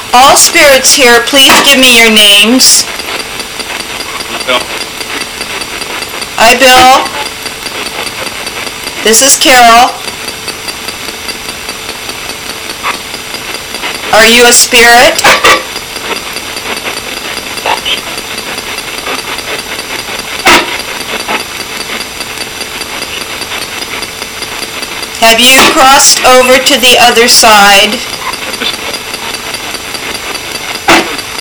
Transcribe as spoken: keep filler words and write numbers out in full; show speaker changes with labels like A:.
A: All spirits here, please give me your names.
B: Bill.
A: I, Bill. This is Carol. Are you a spirit? Have you crossed over to the other side?